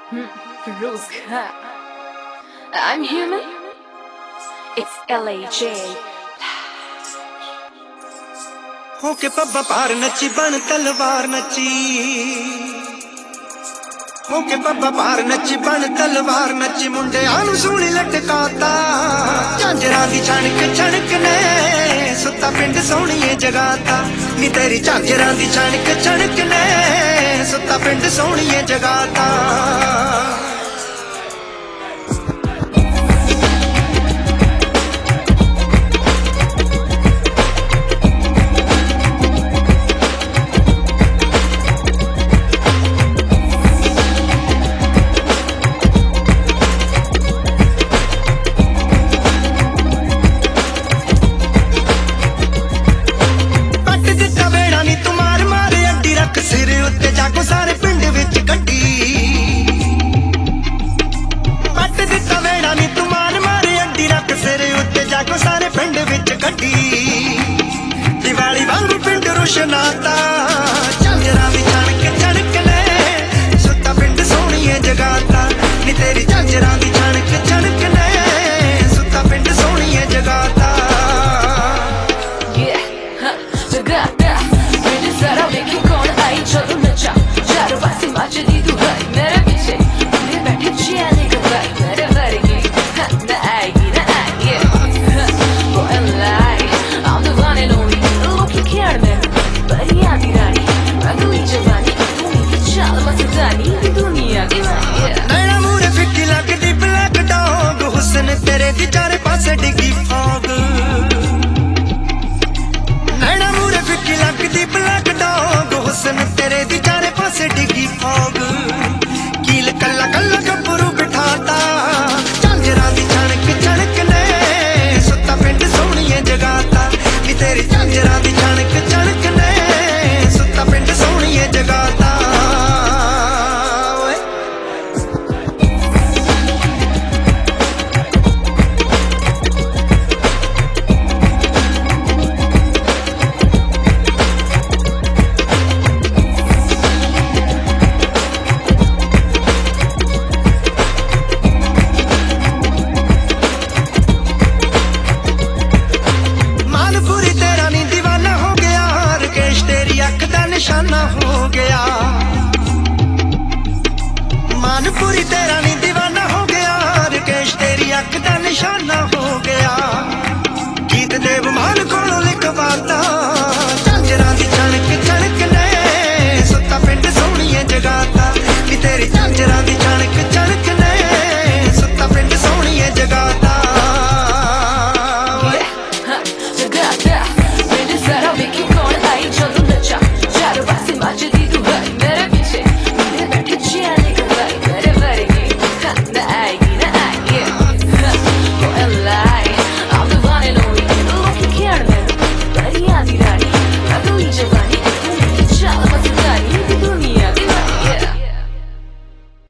Ruska. I'm human. It's LAJ. होके पब्बा पार नची बन तलवार नची, होके पब्बा पार नची बन तलवार नची, मुंडे आनू सूली लटकाता झांजरा दी छणक ने सुता पिंड सोहणीए जगाता नी तेरी झांजरा दी छणक ने सुता पिंड सोहणीए जगाता। सिर उत्ते जागो सारे पिंड विच गड्डी पट दिता वेड़ा नी तू मार मारे अड्डी रख सिर उत्ते जागो सारे पिंड विच गड्डी। दिवाली वांगू पिंड रोशनाता झांजरा दी छणक ने सुता पिंड सोहणीए जगाता नी तेरी झांजरा दी छणक ने सुता पिंड सोहणीए जगाता। जगाता पिंड सारा वेखी कौन आई चलो नचा चारों पासे मचदी दुहाई मेरे पीछे मेरे बैठे चैले गवाई मेरे वर्गी ना आएगी boy lie I'm the one and only look you care man बढ़िया दी रानी अगली जवानी तू मेरी चाल मस्तानी दुनिया की नैना मूरे फिक्की लगदी ब्लैक डॉग हुस्न तेरे दी चारे पासे डिगी फॉग। नैना मूरे फिक्की लगदी ब्लैक डॉग हुस्न तेरे दी चारे पासे डिगी फॉग। कील कल्ला कल्ला गब्बरू बिठाता झांजरा दी छणक ने सुता पिंड सोहणीए जगाता नी तेरी झांजरा दी छणक ने सुता पिंड सोहणीए जगाता। निशाना हो गया मानपुरी तेरा नी दीवाना हो गया, राकेश तेरी अख दा निशाना हो